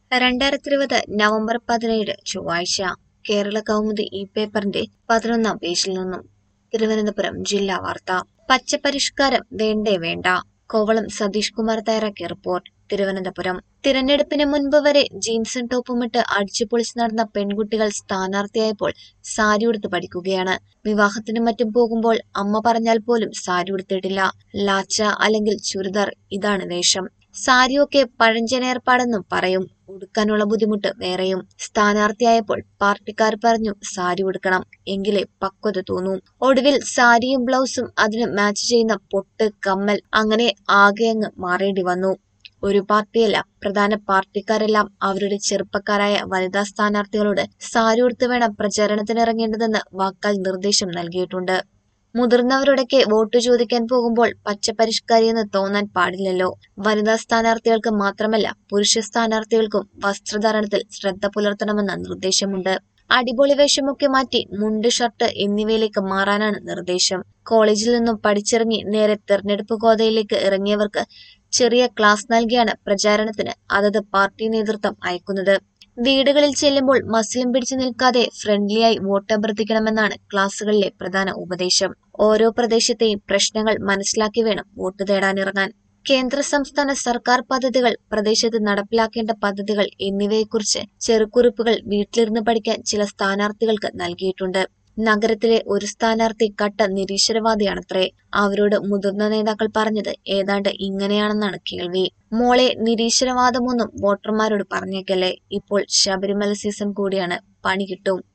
2020 November 17 ചൊവ്വാഴ്ച കേരള കൗമുദി ഈ പേപ്പറിന്റെ 11-ാം പേജിൽ നിന്നും തിരുവനന്തപുരം ജില്ലാ വാർത്ത. പച്ചപ്പരിഷ്കാരം വേണ്ടേ വേണ്ട. കോവളം സതീഷ് കുമാർ തയ്യാറാക്കിയ റിപ്പോർട്ട്. തിരുവനന്തപുരം. തിരഞ്ഞെടുപ്പിന് മുൻപ് വരെ ജീൻസും ടോപ്പുമിട്ട് അടിച്ചുപൊളിച്ച് നടന്ന പെൺകുട്ടികൾ സ്ഥാനാർത്ഥിയായപ്പോൾ സാരി ഉടുത്ത് പഠിക്കുകയാണ്. വിവാഹത്തിനും മറ്റും പോകുമ്പോൾ അമ്മ പറഞ്ഞാൽ പോലും സാരി ഉടുത്തിട്ടില്ല. ലാച്ച അല്ലെങ്കിൽ ചുരിദാർ, ഇതാണ് വേഷം. സാരിയൊക്കെ പഴഞ്ചനേർപ്പാടെന്നും പറയും. ഉടുക്കാനുള്ള ബുദ്ധിമുട്ട് വേറെയും. സ്ഥാനാർത്ഥിയായപ്പോൾ പാർട്ടിക്കാർ പറഞ്ഞു സാരി ഉടുക്കണം, എങ്കിലേ പക്വത തോന്നൂ. ഒടുവിൽ സാരിയും ബ്ലൗസും അതിന് മാച്ച് ചെയ്യുന്ന പൊട്ട്, കമ്മൽ, അങ്ങനെ ആകെയങ്ങ് മാറേണ്ടി വന്നു. ഒരു പാർട്ടിയല്ല, പ്രധാന പാർട്ടിക്കാരെല്ലാം അവരുടെ ചെറുപ്പക്കാരായ വനിതാ സ്ഥാനാർത്ഥികളോട് സാരി ഉടുത്ത് വേണം പ്രചാരണത്തിനിറങ്ങേണ്ടതെന്ന് വാക്കാൽ നിർദ്ദേശം നൽകിയിട്ടുണ്ട്. മുതിർന്നവരോടൊക്കെ വോട്ട് ചോദിക്കാൻ പോകുമ്പോൾ പച്ചപ്പരിഷ്കാരിയെന്ന് തോന്നാൻ പാടില്ലല്ലോ. വനിതാ സ്ഥാനാർത്ഥികൾക്ക് മാത്രമല്ല, പുരുഷ സ്ഥാനാർത്ഥികൾക്കും വസ്ത്രധാരണത്തിൽ ശ്രദ്ധ പുലർത്തണമെന്ന നിർദ്ദേശമുണ്ട്. അടിപൊളി വേഷമൊക്കെ മാറ്റി മുണ്ട്, ഷർട്ട് എന്നിവയിലേക്ക് മാറാനാണ് നിർദ്ദേശം. കോളേജിൽ നിന്നും പഠിച്ചിറങ്ങി നേരെ തെരഞ്ഞെടുപ്പ് ഗോതയിലേക്ക് ഇറങ്ങിയവർക്ക് ചെറിയ ക്ലാസ് നൽകിയാണ് പ്രചാരണത്തിന് അതത് പാർട്ടി നേതൃത്വം അയക്കുന്നത്. വീടുകളിൽ ചെല്ലുമ്പോൾ മസിലും പിടിച്ചു നിൽക്കാതെ ഫ്രണ്ട്ലിയായി വോട്ടഭ്യർത്ഥിക്കണമെന്നാണ് ക്ലാസുകളിലെ പ്രധാന ഉപദേശം. ഓരോ പ്രദേശത്തെയും പ്രശ്നങ്ങൾ മനസ്സിലാക്കി വേണം വോട്ട് തേടാനിറങ്ങാൻ. കേന്ദ്ര സംസ്ഥാന സർക്കാർ പദ്ധതികൾ, പ്രദേശത്ത് നടപ്പിലാക്കേണ്ട പദ്ധതികൾ എന്നിവയെക്കുറിച്ച് ചെറുകുറിപ്പുകൾ വീട്ടിലിരുന്ന് പഠിക്കാൻ ചില സ്ഥാനാർത്ഥികൾക്ക് നൽകിയിട്ടുണ്ട്. നഗരത്തിലെ ഒരു സ്ഥാനാർത്ഥി കട്ട നിരീശ്വരവാദിയാണത്രേ. അവരോട് മുതിർന്ന നേതാക്കൾ പറഞ്ഞത് ഏതാണ്ട് ഇങ്ങനെയാണെന്നാണ് കേൾവി. മോളെ, നിരീശ്വരവാദമൊന്നും വോട്ടർമാരോട് പറഞ്ഞേക്കല്ലേ, ഇപ്പോൾ ശബരിമല സീസൺ കൂടിയാണ്, പണി കിട്ടും.